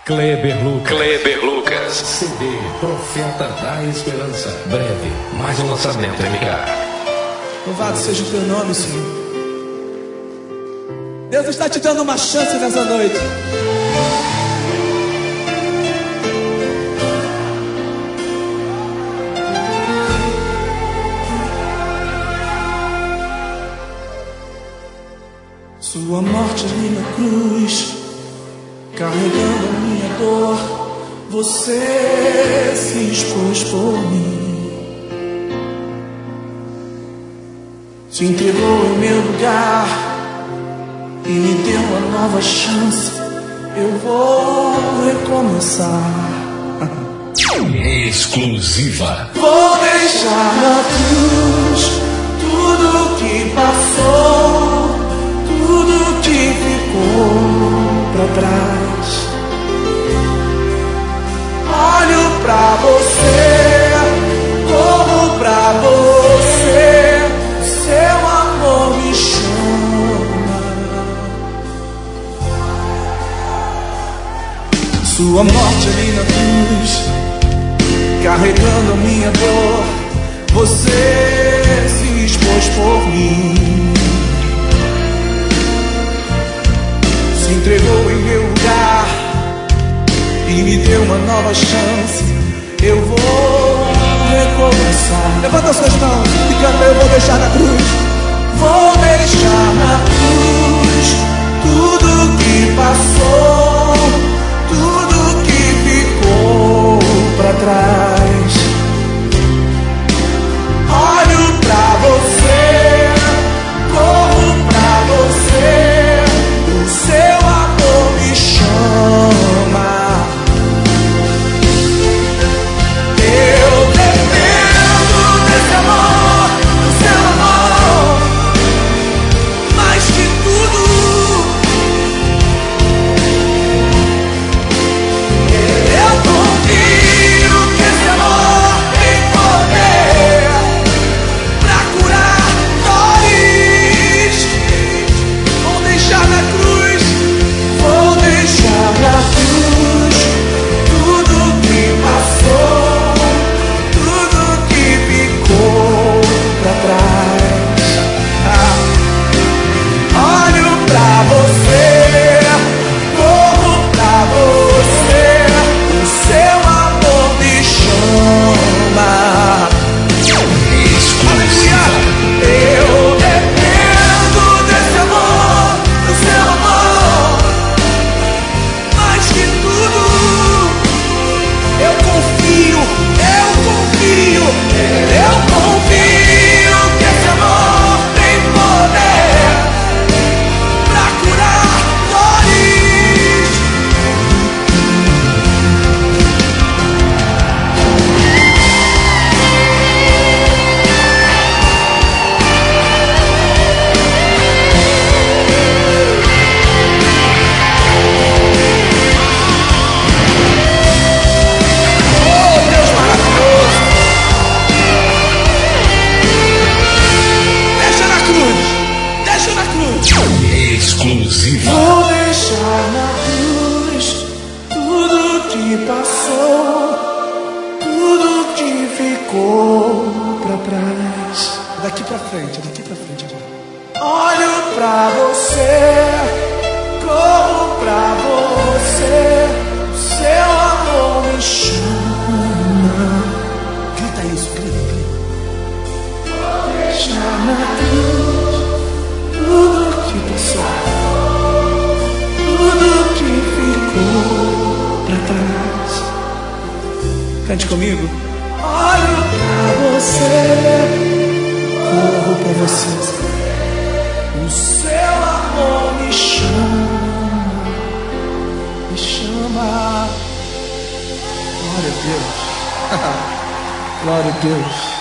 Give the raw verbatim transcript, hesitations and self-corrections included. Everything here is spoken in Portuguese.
Kleber Lucas. Kleber Lucas. C D Profeta da Esperança. Breve, mais um lançamento M K. Louvado seja o teu nome, Senhor. Deus está te dando uma chance nessa noite. Sua morte ali na cruz, carregando a minha dor, você se expôs por mim, se entregou em meu lugar e me deu uma nova chance. Eu vou recomeçar. Exclusiva. Vou deixar na cruz tudo que passou, tudo que ficou pra trás. Olho pra você, corro pra você, seu amor me chama. Sua morte ali na cruz, carregando a minha dor, você se expôs por mim, se entregou em meu lugar e me deu uma nova chance. Eu vou recomeçar. Levanta suas mãos e canta: eu vou deixar na cruz. Vou deixar na cruz tudo que passou, tudo que ficou pra trás. Olho pra você, corro pra você, o seu amor me chama. Eu dependo desse amor, do seu amor, mais que tudo. Eu confio que esse amor tem poder pra curar dores. Vou deixar na cruz, vou deixar na cruz tudo que passou, tudo que ficou pra trás. Ah. Olho pra você, corro pra você, o seu amor me chama. Aleluia! Eu dependo desse amor, do seu amor, mais que tudo. Eu confio, eu confio, eu confio que esse amor tem poder pra curar dores. Oh, Deus maravilhoso! Deixa na cruz, deixa na cruz. Exclusiva. Vou deixar na cruz tudo que passou, tudo que ficou pra trás. Daqui pra frente, daqui pra frente agora. Olho pra você, corro pra você, o seu amor me chama. Grita isso, grita, grita. Vou deixar na cruz tudo que passou, tudo que ficou pra trás. Cante comigo. Olho pra você, corro pra você, o seu amor me chama, me chama. Glória a Deus. Glória a Deus.